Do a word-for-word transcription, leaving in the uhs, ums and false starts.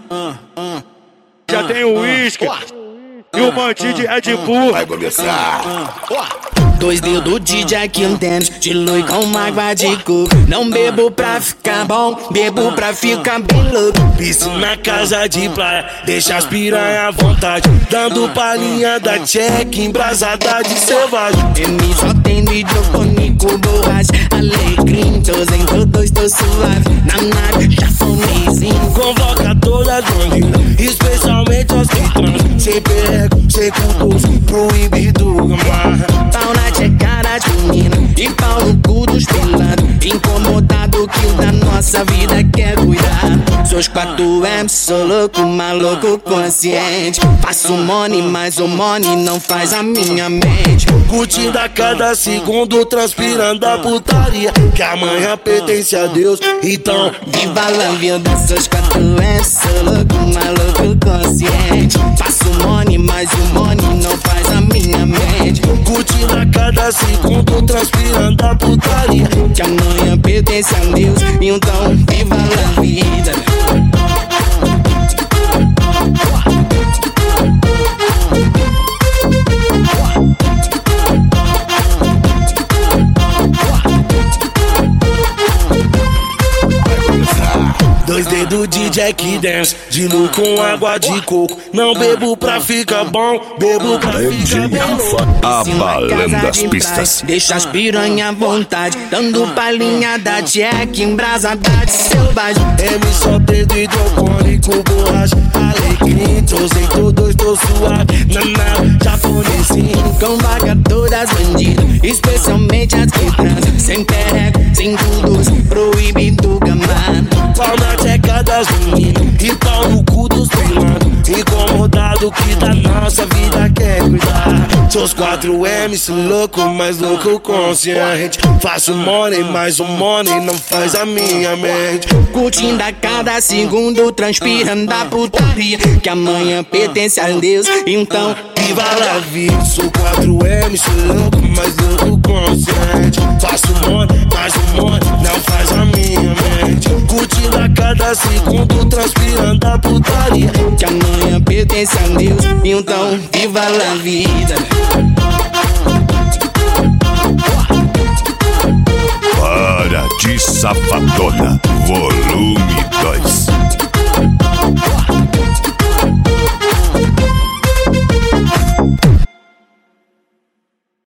Já tem o uísque e o bandido é de burro. Vai começar. Dois dedos de Jack and Daniels, dilui com água de coco. Não bebo pra ficar bom, bebo pra ficar bem louco. Piscina na casa de praia, deixa as piranha à vontade. Dando palhinha da check, embrasada de selvagem. M só tem hidropônico, borracha, alecrim. Tô em todos, tô suave, na nave, japonesinho. Convoca todas as bandidas, especialmente as que transam. Sem perreco, sem cultos, proibido gamar. Pau na tchecada de menina e pau no cu dos pelados. Incomodado que o da nossa vida quer cuidar. Sou os quatro M, sou louco, maluco, consciente. Faço money, mas o money não faz a minha mente. Curtindo a cada segundo, transpirando a putaria. Que amanhã pertence a Deus, então viva a vida, sou os quatro M, sou louco, maluco, consciente. Faço money, mas o money não faz a minha mente. Curtindo a cada segundo, transpirando a putaria. Que amanhã pertence a Deus, então viva a vida. Dois dedos de Jack Dance, diluo com água de coco. Não bebo pra ficar bom, bebo pra ficar bem louco. Abalando as pistas. Deixa as piranha à vontade, dando palhinha da Jack, embrasada de selvagem. M só dedo hidropônico, borracha, alecrim. Tô em todos, tô suave, na nave, japonesinho. Convoca todas as bandidas, especialmente as que transam. Sem perreco, sem cultos, proibido gamar. Pau na tcheca das meninas e pau no cu dos pilados. Incomodado que da nossa vida quer cuidar. Sou os quatro M, sou louco, mas louco consciente. Faço money, mas o money não faz a minha mente. Curtindo a cada segundo, transpirando a putaria. Que amanhã pertence a Deus, então viva a vida. Sou quatro M, sou louco, mas louco consciente. Faço money, mas o money não faz a minha mente. Curtindo a cada segundo, transpirando a putaria. Que amanhã pertence a Deus, então viva a vida. Para de safadona.